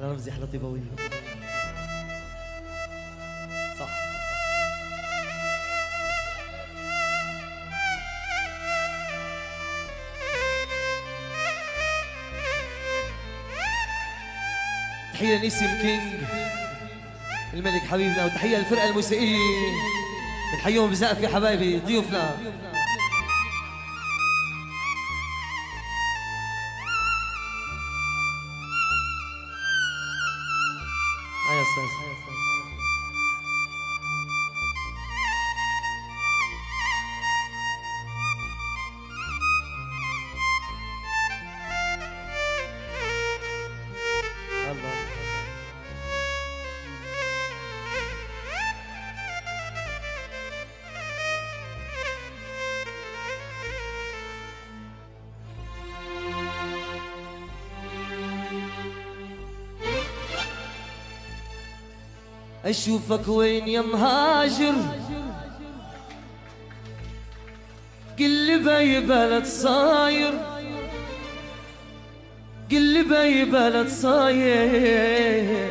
انا بمزح لطيبوي صح. تحية لنيسم كينج الملك حبيبنا، وتحية للفرقة الموسيقية بنحييهم بزقف يا حبايبي ضيوفنا. يا استاذ أشوفك وين يا مهاجر، قل بأي بلد صاير، قل بأي بلد صاير.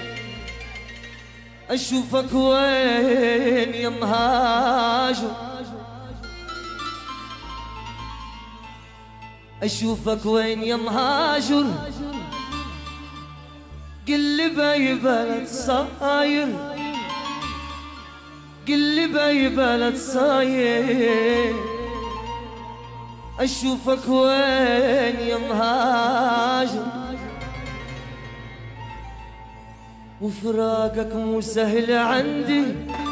أشوفك وين يا مهاجر، أشوفك وين يا مهاجر، قل بأي بلد صاير، قل بأي بلد صاير. أشوفك وين يا مهاجر، وفراقك مو سهل عندي،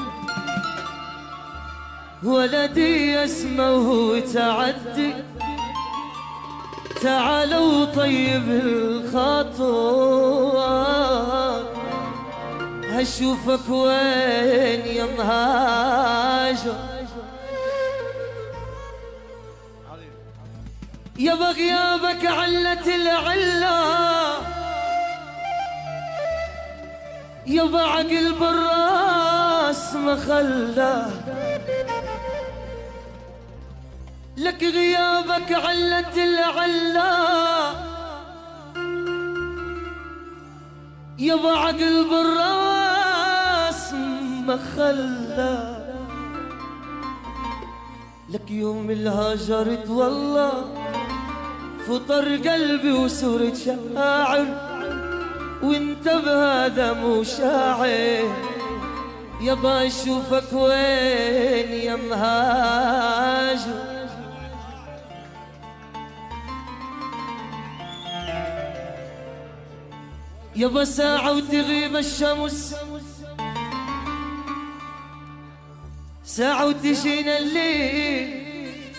ولدي اسمه تعدي. تعالوا طيب الخاطر، هشوفك وين يا مهاجر. يابا غيابك علة العلة، يابا عقل بالراس ما خلاه، لك غيابك علة العلة، يابا عقل بالراس ما خلى. لك يوم الهاجرت والله فطر قلبي وصرت شاعر، وانت بهذا مو شاعر. يابا اشوفك وين يا مهاجر. يابا ساعة وتغيب الشمس، ساعة وتجينا الليل،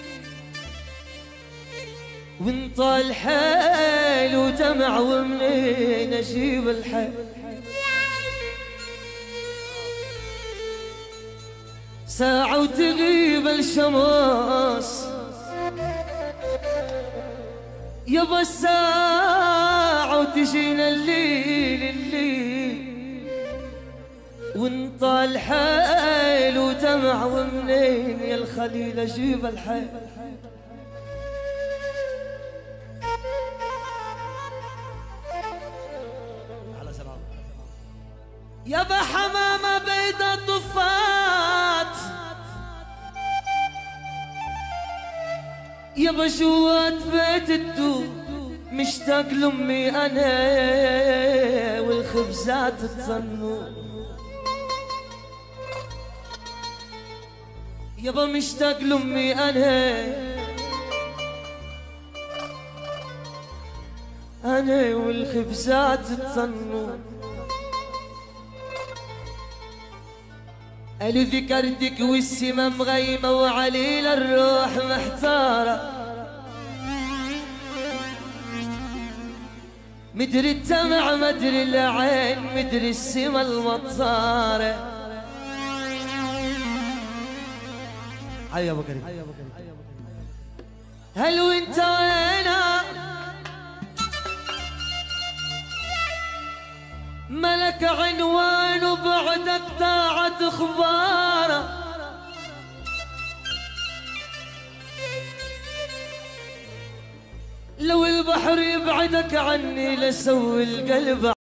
ونطال حيل ودمع ومنين اجيب الحيل. ساعة وتغيب الشمس، يابا الساعة وتجينا الليل الليل، ونطال حيل ودمع ومنين يا الخليل اجيب الحيل. يابا حمامة بيضة طفات، يابا جوات بيت الدود، مشتاق لامي انا والخبزات التنور. يابا مشتاق لامي انا والخبزات التنور. قالوا ذكرتك والسما مغيمة وعليل الروح محتارة، مدري الدمع مدري العين مدري السما المطارة. هيا ابو كريم هل وانت وينا ملك عنوان وبعدك ضاعت اخباره. لو البحر يبعدك عني لسوي القلب